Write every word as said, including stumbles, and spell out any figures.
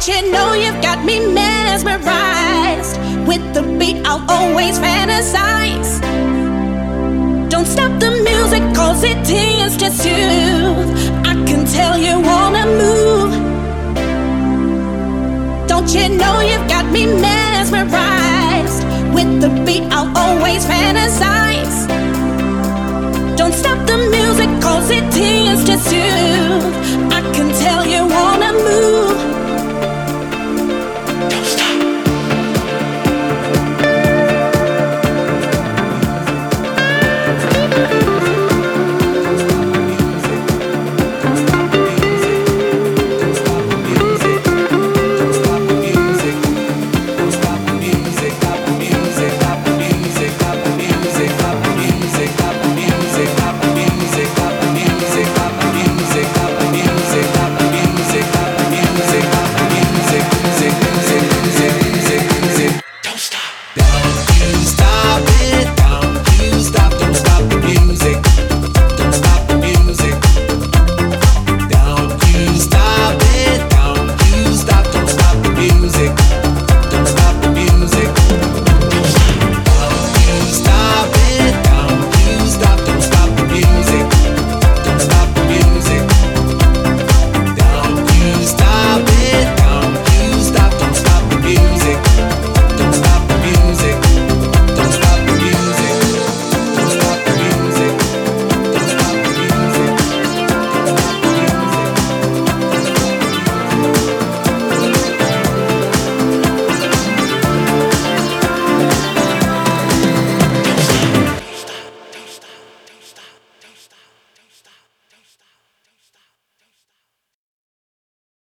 You know you've got me mesmerized. With the beat I'll always fantasize. Don't stop the music cause it tends to soothe. I can tell you wanna move. Don't you know you've got me mesmerized. With the beat I'll always fantasize. Don't stop the music cause it tends to soothe.